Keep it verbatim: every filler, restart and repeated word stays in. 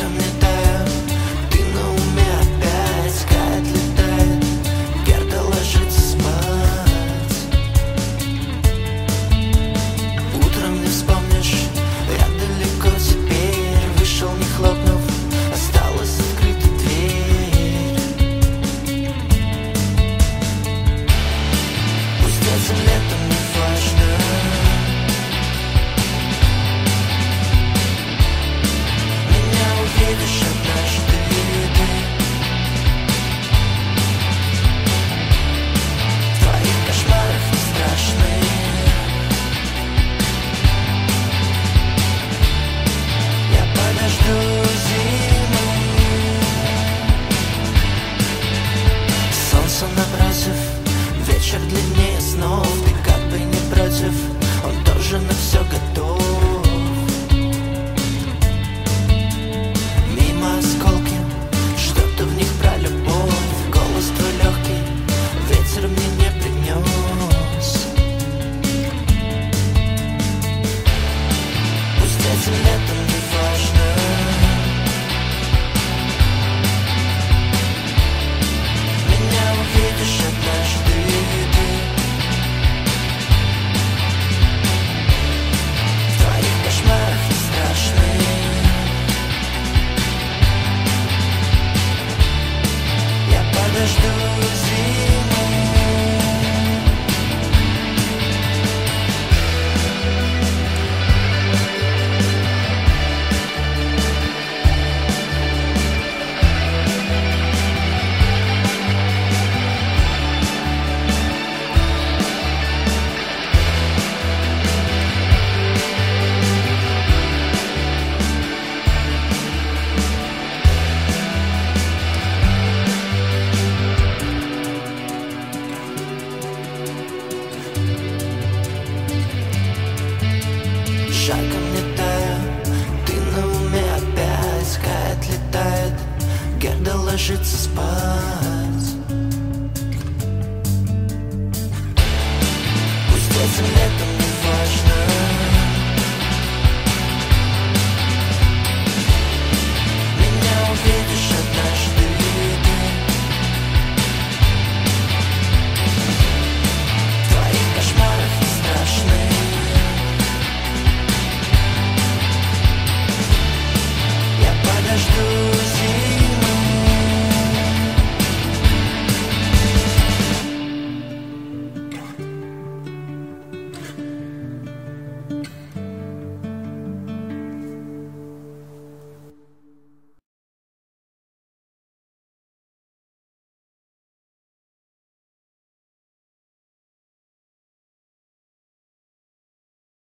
Шариком летаю, ты на уме опять. Скат летает, Герда ложится спать. Утром не вспомнишь, я далеко теперь. Вышел не хлопнув, осталась открыта дверь. Пусть этим летом не важно, меня увидишь однажды ты. В твоих кошмарах не страшны. Я подожду зимы. Солнце напротив, вечер длиннее снов. Ты как бы не против, он тоже на все готов. Мимо осколки, что-то в них про любовь. Голос твой легкий, ветер мне не принес. Пусть этим летом не важно, меня увидишь однажды ты. В твоих кошмарах не страшны. Я подожду зимы. Шариком летаю, ты на уме опять. Скат летает, Герда ложится спать. Пусть этим летом